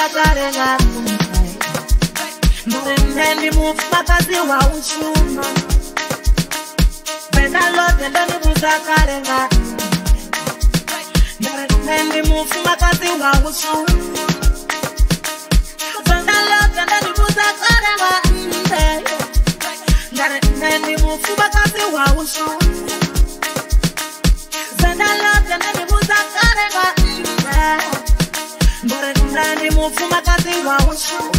karenga Ndani move makazi wa ushuma Bena lote ndani buza karenga Ndani move makazi wa ushuma Bena lote ndani buza karenga Ndani move makazi wa ushuma Bena lote ndani buza karenga Ndani move makazi wa ushuma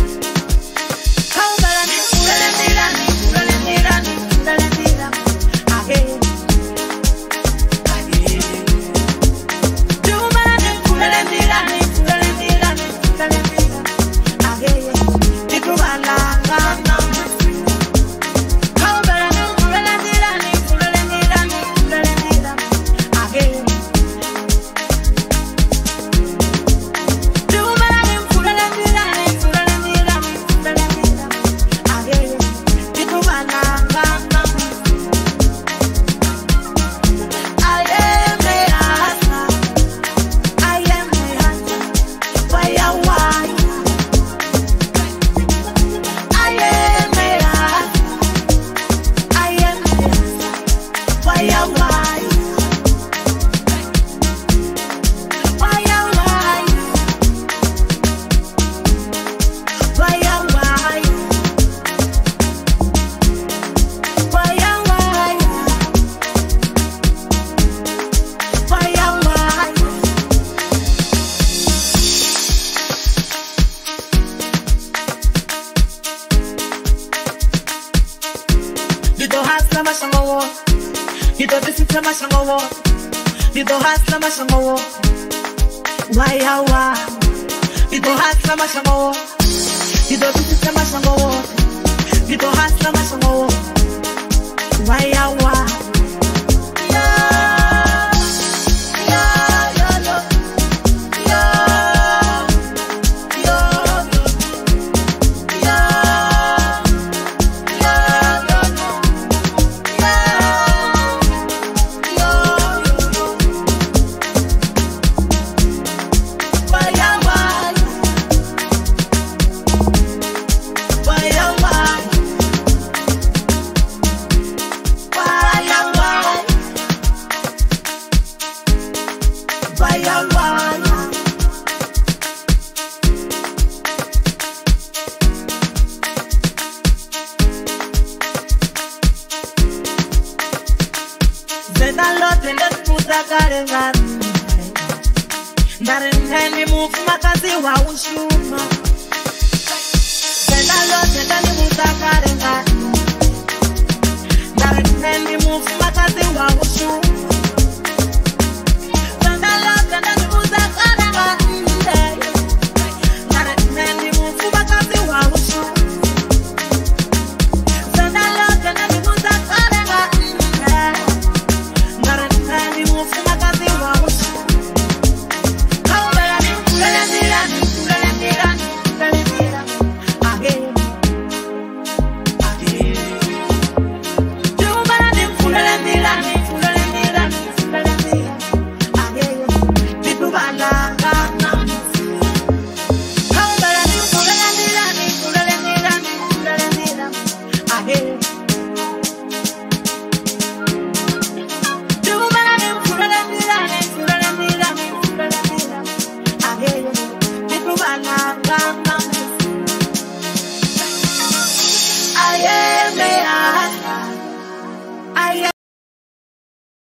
Ndani move makazi wa ushuma Bena lote ndani buza karenga Ndani move makazi wa ushuma